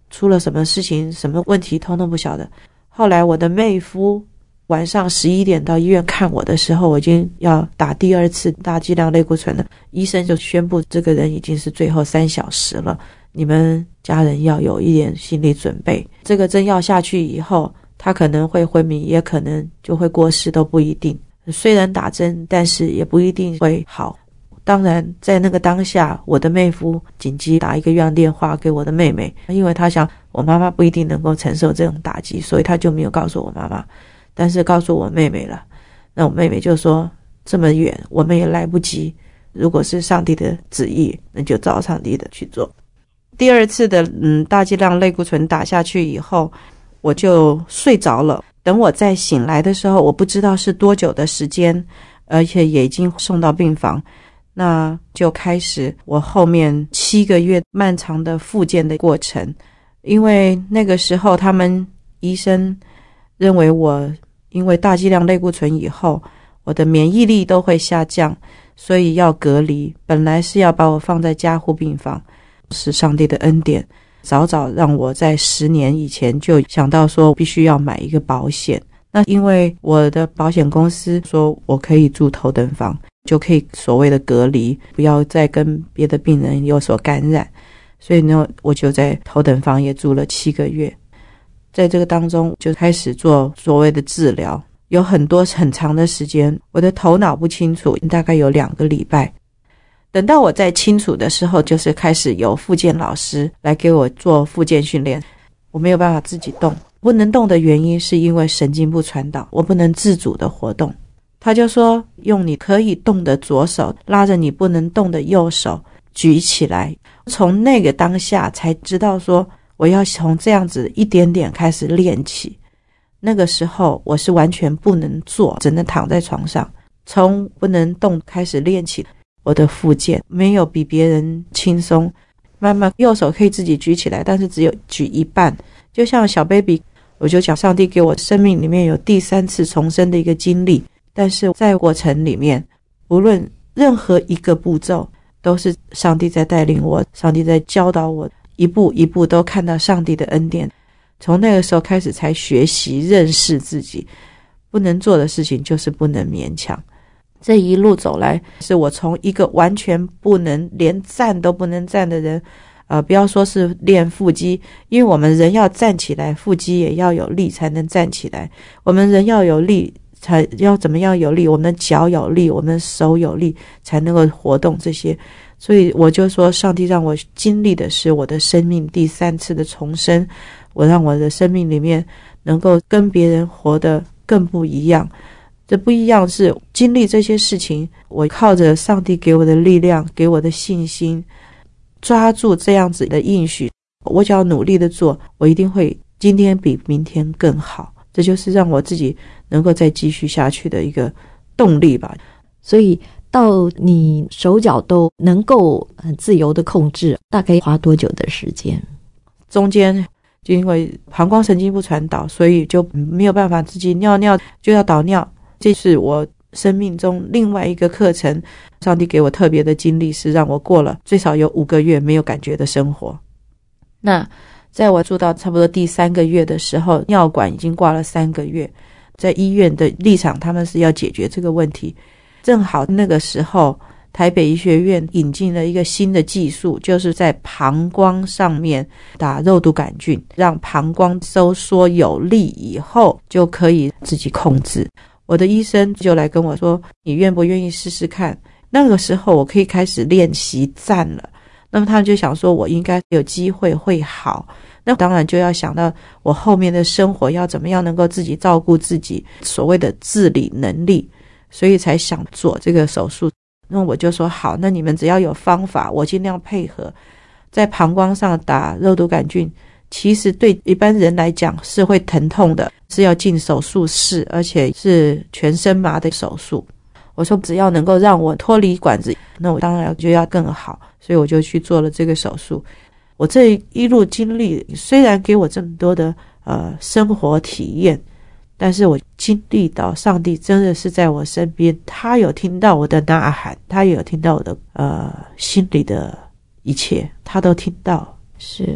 S4: 出了什么事情，什么问题通通不晓得。后来我的妹夫晚上十一点到医院看我的时候，我已经要打第二次大剂量类固醇了，医生就宣布这个人已经是最后三小时了，你们家人要有一点心理准备，这个针药下去以后他可能会昏迷，也可能就会过世，都不一定。虽然打针，但是也不一定会好。当然在那个当下，我的妹夫紧急打一个院电话给我的妹妹，因为他想我妈妈不一定能够承受这种打击，所以他就没有告诉我妈妈，但是告诉我妹妹了。那我妹妹就说这么远我们也来不及，如果是上帝的旨意，那就照上帝的去做。第二次的嗯大剂量类固醇打下去以后，我就睡着了。等我再醒来的时候，我不知道是多久的时间，而且也已经送到病房。那就开始我后面七个月漫长的复健的过程。因为那个时候他们医生认为我因为大剂量类固醇以后，我的免疫力都会下降，所以要隔离。本来是要把我放在加护病房，是上帝的恩典，早早让我在十年以前就想到说必须要买一个保险。那因为我的保险公司说我可以住头等房，就可以所谓的隔离，不要再跟别的病人有所感染，所以呢我就在头等房也住了七个月。在这个当中就开始做所谓的治疗，有很多很长的时间，我的头脑不清楚，大概有两个礼拜。等到我在清楚的时候，就是开始有复健老师来给我做复健训练。我没有办法自己动，不能动的原因是因为神经不传导，我不能自主的活动。他就说用你可以动的左手拉着你不能动的右手举起来。从那个当下才知道说我要从这样子一点点开始练起。那个时候我是完全不能坐，只能躺在床上，从不能动开始练起。我的复健没有比别人轻松，慢慢右手可以自己举起来，但是只有举一半，就像小 baby。 我就讲上帝给我生命里面有第三次重生的一个经历，但是在过程里面无论任何一个步骤都是上帝在带领我，上帝在教导我，一步一步都看到上帝的恩典。从那个时候开始才学习认识自己，不能做的事情就是不能勉强。这一路走来，是我从一个完全不能连站都不能站的人，呃，不要说是练腹肌，因为我们人要站起来，腹肌也要有力才能站起来。我们人要有力，才要怎么样有力？我们的脚有力，我们的手有力，才能够活动这些。所以我就说，上帝让我经历的是我的生命第三次的重生，我让我的生命里面能够跟别人活得更不一样。这不一样是经历这些事情，我靠着上帝给我的力量，给我的信心，抓住这样子的应许，我只要努力的做，我一定会今天比明天更好。这就是让我自己能够再继续下去的一个动力吧。
S3: 所以到你手脚都能够很自由的控制，大概花多久的时间？
S4: 中间就因为膀胱神经不传导，所以就没有办法自己尿尿，就要导尿。这是我生命中另外一个课程，上帝给我特别的经历，是让我过了最少有五个月没有感觉的生活。那在我住到差不多第三个月的时候，尿管已经挂了三个月，在医院的立场他们是要解决这个问题。正好那个时候台北医学院引进了一个新的技术，就是在膀胱上面打肉毒杆菌，让膀胱收缩有力以后就可以自己控制。我的医生就来跟我说，你愿不愿意试试看？那个时候我可以开始练习站了，那么他们就想说我应该有机会会好。那当然就要想到我后面的生活要怎么样能够自己照顾自己，所谓的自理能力，所以才想做这个手术。那我就说好，那你们只要有方法，我尽量配合。在膀胱上打肉毒杆菌，其实对一般人来讲是会疼痛的，是要进手术室，而且是全身麻的手术。我说只要能够让我脱离管子，那我当然就要更好，所以我就去做了这个手术。我这一路经历虽然给我这么多的呃生活体验，但是我经历到上帝真的是在我身边，他有听到我的呐喊，他也有听到我的呃心里的一切，他都听到。
S3: 是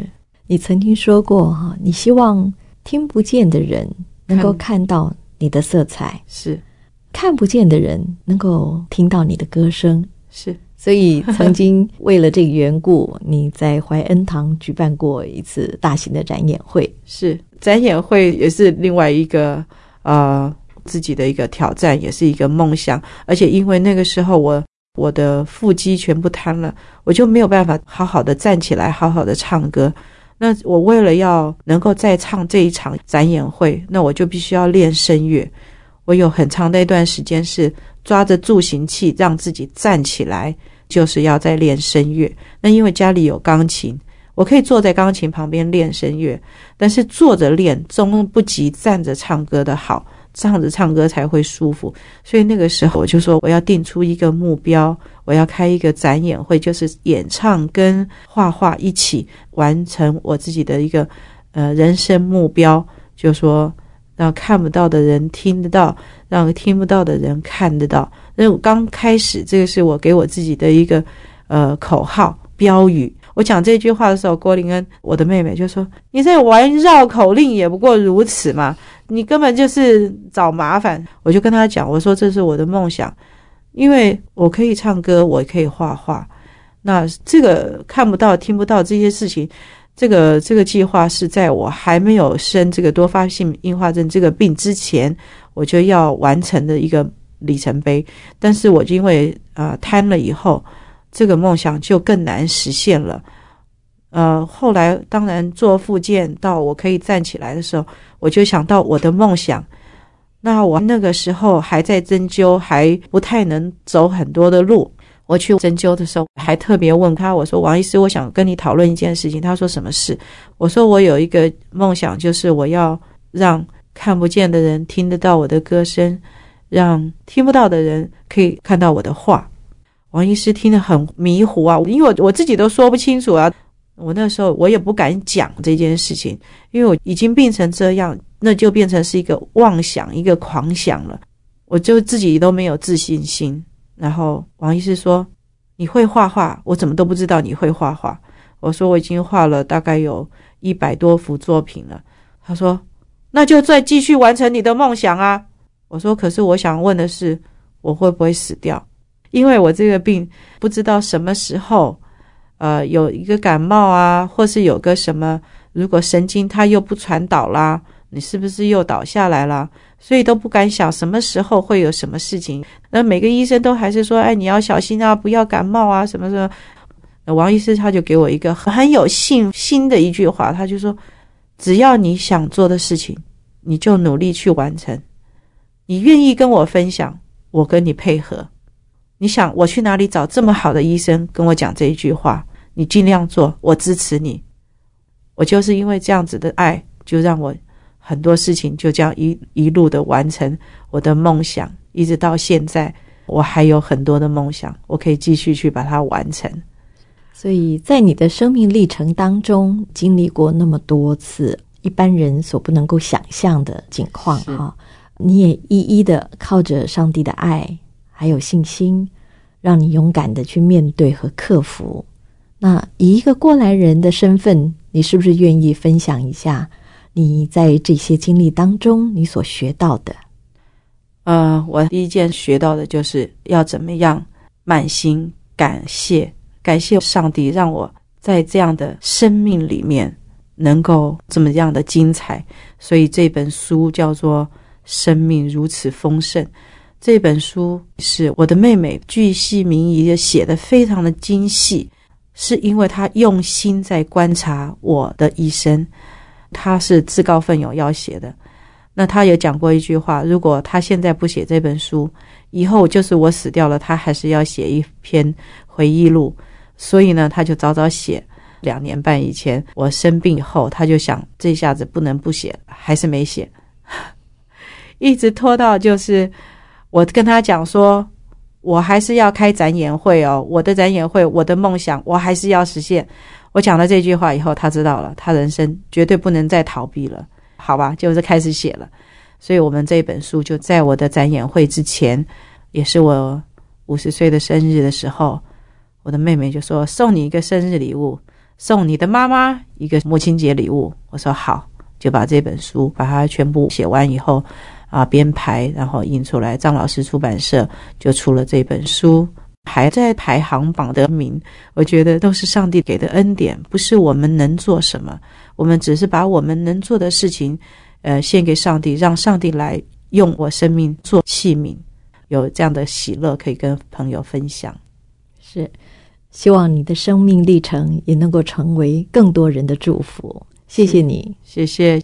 S3: 你曾经说过哈，你希望听不见的人能够看到你的色彩，
S4: 是
S3: 看不见的人能够听到你的歌声，
S4: 是。
S3: 所以曾经为了这个缘故，你在怀恩堂举办过一次大型的展演会。
S4: 是，展演会也是另外一个呃自己的一个挑战，也是一个梦想。而且因为那个时候我我的腹肌全部瘫了，我就没有办法好好的站起来，好好的唱歌。那我为了要能够再唱这一场展演会，那我就必须要练声乐。我有很长的一段时间是抓着助行器让自己站起来，就是要在练声乐。那因为家里有钢琴，我可以坐在钢琴旁边练声乐，但是坐着练终不及站着唱歌的好，站着唱歌才会舒服。所以那个时候我就说我要定出一个目标，我要开一个展演会，就是演唱跟画画一起完成我自己的一个呃人生目标，就说让看不到的人听得到，让听不到的人看得到。那我刚开始，这个是我给我自己的一个呃口号标语。我讲这句话的时候，郭玲恩我的妹妹就说，你在玩绕口令也不过如此嘛，你根本就是找麻烦。我就跟她讲，我说这是我的梦想，因为我可以唱歌，我可以画画，那这个看不到听不到这些事情，这个这个计划是在我还没有生这个多发性硬化症这个病之前，我就要完成的一个里程碑。但是我因为呃瘫了以后，这个梦想就更难实现了。呃，后来当然做复健到我可以站起来的时候，我就想到我的梦想。那我那个时候还在针灸，还不太能走很多的路。我去针灸的时候还特别问他，我说王医师，我想跟你讨论一件事情。他说什么事？我说我有一个梦想，就是我要让看不见的人听得到我的歌声，让听不到的人可以看到我的画。王医师听得很迷糊啊，因为我我自己都说不清楚啊。我那时候我也不敢讲这件事情，因为我已经病成这样，那就变成是一个妄想，一个狂想了。我就自己都没有自信心。然后王医师说，你会画画？我怎么都不知道你会画画。我说我已经画了大概有一百多幅作品了。他说那就再继续完成你的梦想啊。我说可是我想问的是，我会不会死掉？因为我这个病不知道什么时候呃，有一个感冒啊，或是有个什么，如果神经它又不传导啦，你是不是又倒下来啦？所以都不敢想什么时候会有什么事情。那每个医生都还是说，哎，你要小心啊，不要感冒啊，什么什么。那王医师他就给我一个很有信心的一句话，他就说，只要你想做的事情，你就努力去完成。你愿意跟我分享，我跟你配合。你想我去哪里找这么好的医生跟我讲这一句话，你尽量做，我支持你。我就是因为这样子的爱，就让我很多事情就这样一一路的完成我的梦想，一直到现在我还有很多的梦想，我可以继续去把它完成。
S3: 所以在你的生命历程当中经历过那么多次一般人所不能够想象的境况哈，你也一一的靠着上帝的爱还有信心，让你勇敢的去面对和克服。那以一个过来人的身份，你是不是愿意分享一下你在这些经历当中你所学到的？
S4: 呃，我第一件学到的就是要怎么样满心感谢，感谢上帝让我在这样的生命里面能够这么样的精彩。所以这本书叫做《生命如此丰盛》。这本书是我的妹妹巨细靡遗的写得非常的精细，是因为她用心在观察我的一生，她是自告奋勇要写的。那她也讲过一句话，如果她现在不写这本书，以后就是我死掉了，她还是要写一篇回忆录。所以呢，她就早早写。两年半以前我生病以后，她就想这下子不能不写，还是没写，一直拖到就是我跟他讲说，我还是要开展演会哦，我的展演会，我的梦想，我还是要实现。我讲了这句话以后，他知道了，他人生绝对不能再逃避了，好吧，就是开始写了。所以我们这本书就在我的展演会之前，也是我五十岁的生日的时候，我的妹妹就说送你一个生日礼物， 送你的妈妈一个母亲节礼物。我说好，就把这本书把它全部写完以后啊，编排然后印出来，张老师出版社就出了这本书，还在排行榜得名。我觉得都是上帝给的恩典，不是我们能做什么，我们只是把我们能做的事情呃，献给上帝，让上帝来用我生命做器皿，有这样的喜乐可以跟朋友分享。
S3: 是，希望你的生命历程也能够成为更多人的祝福。谢谢你。
S4: 谢谢。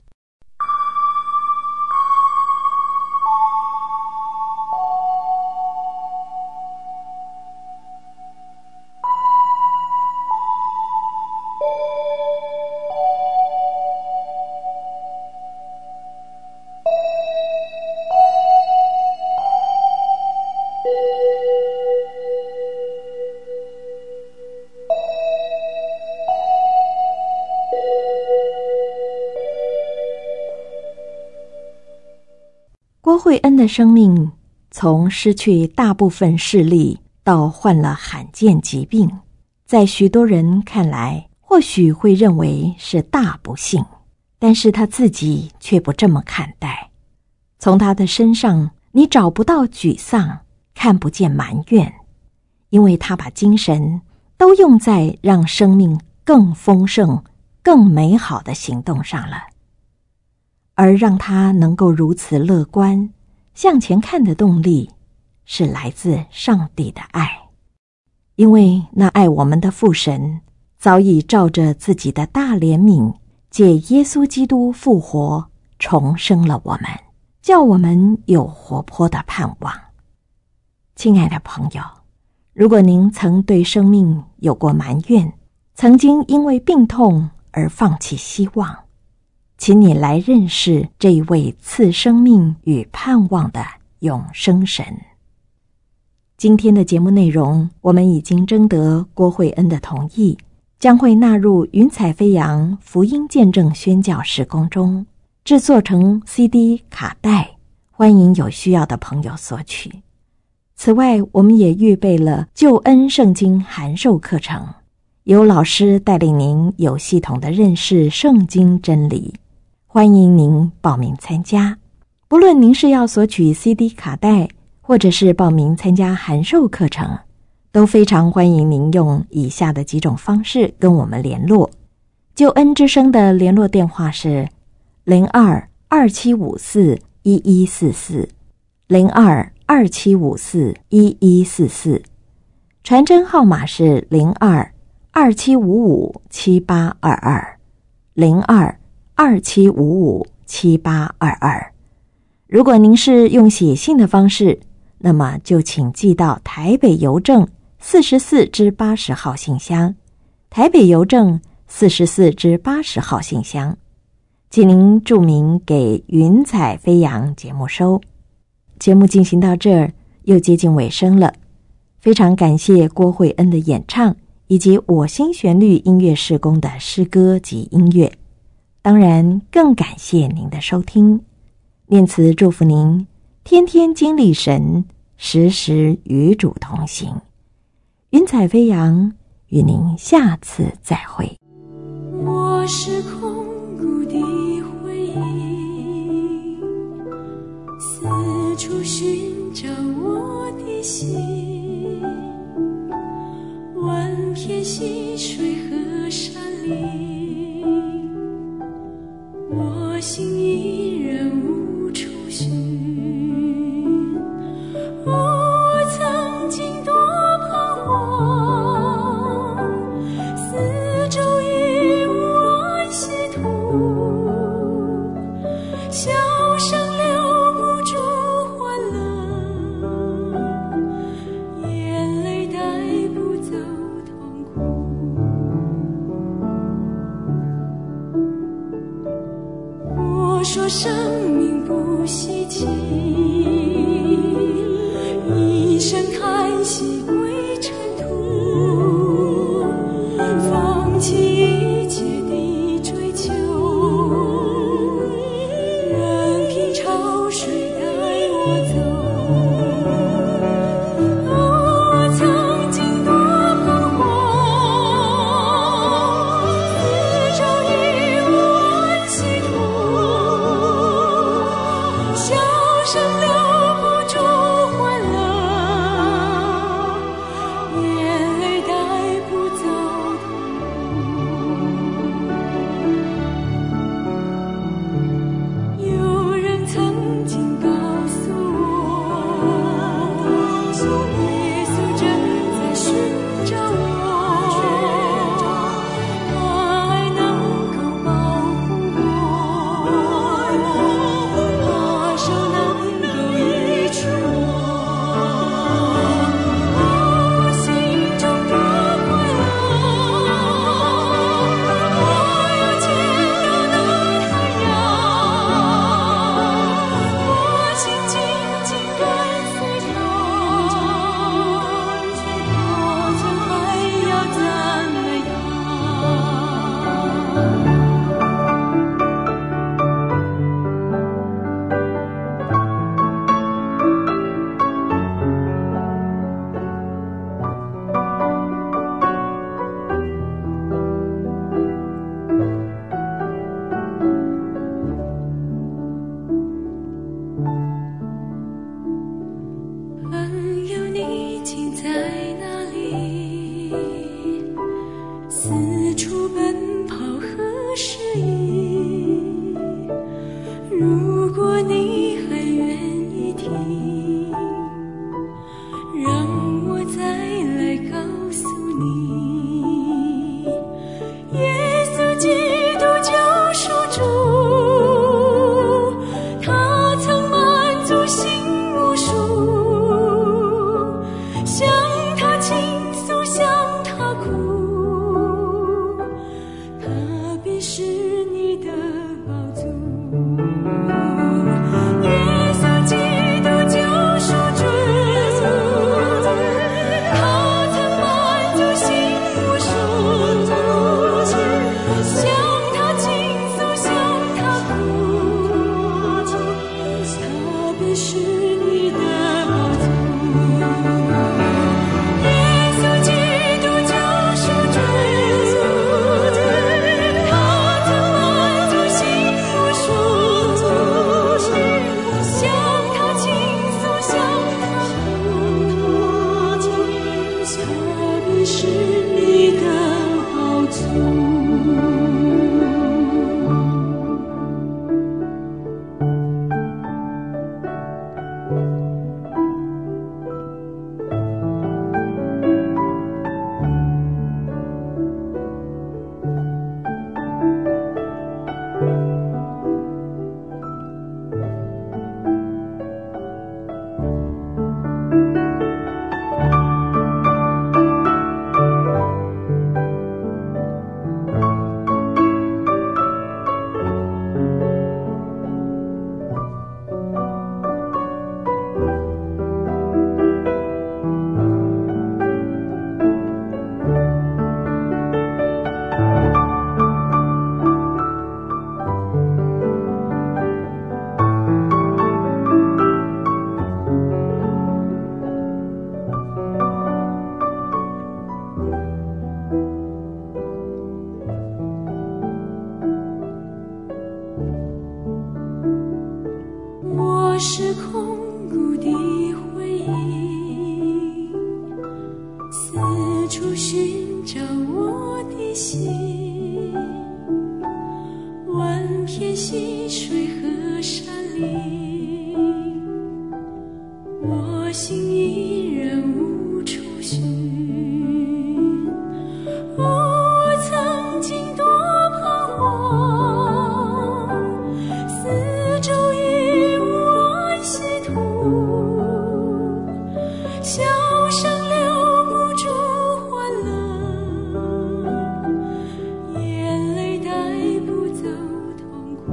S3: 郭惠恩的生命从失去大部分视力到患了罕见疾病，在许多人看来或许会认为是大不幸，但是他自己却不这么看待。从他的身上你找不到沮丧，看不见埋怨，因为他把精神都用在让生命更丰盛更美好的行动上了。而让他能够如此乐观向前看的动力，是来自上帝的爱。因为那爱我们的父神早已照着自己的大怜悯，借耶稣基督复活重生了我们，叫我们有活泼的盼望。亲爱的朋友，如果您曾对生命有过埋怨，曾经因为病痛而放弃希望，请你来认识这一位赐生命与盼望的永生神。今天的节目内容，我们已经征得郭惠恩的同意，将会纳入云彩飞扬福音见证宣教事工中，制作成 C D 卡带，欢迎有需要的朋友索取。此外，我们也预备了救恩圣经函授课程，由老师带领您有系统的认识圣经真理，欢迎您报名参加。不论您是要索取 C D 卡带，或者是报名参加函授课程，都非常欢迎您用以下的几种方式跟我们联络。救恩之声的联络电话是零二二七五四一一四四 零二二七五四一一四四，传真号码是零二二七五五七八二二 零二二七五五七八二二。如果您是用写信的方式，那么就请寄到台北邮政四十四至八十号信箱，台北邮政四十四至八十号信箱，请您注明给云彩飞扬节目收。节目进行到这儿又接近尾声了，非常感谢郭惠恩的演唱以及我心旋律音乐事工的诗歌及音乐，当然更感谢您的收听。念慈祝福您天天经历神，时时与主同行。云彩飞扬，与您下次再会。
S5: 我是空谷的回忆，四处寻找我的心，万片溪水和山林，我心依然无处寻。我曾经多彷徨，四周已无安息土，笑声留不住欢乐，眼泪带不走痛苦。我说生命不稀奇，一声叹息归尘土，放弃一切的追求，任凭潮水带我走。我曾经多彷徨， 声留不住欢乐，眼泪带不走痛苦。有人曾经告诉我，耶稣正在寻找我，他爱能够保护我，他手能够医治我，我心中多快乐，我又见到那太阳，我心紧紧跟随他，我将还要赞美他。朋友，你竟在哪里？四处奔跑何时已？如果你还愿意听，让我再来告诉你，耶稣基督救赎主，他曾满足心无数，向他倾诉，向他哭，他必是你的宝珠。耶稣基督救赎主，他曾滿足心無數，向他傾訴，向他哭，他必是你的寶珠。耶穌基督救贖主，他曾滿足心無數，向他傾訴，向他哭，他必是你的寶珠。我是空谷的回音，四处寻找我的心，万片溪水和山林，我心依然无处寻。哦，我曾经多彷徨，四周已无安息土，笑声留不住欢乐，眼泪带不走痛苦。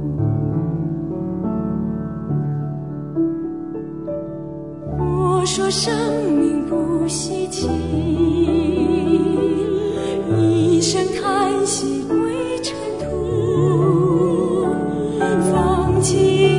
S5: 我说生命不稀奇，一声叹息归尘土，放弃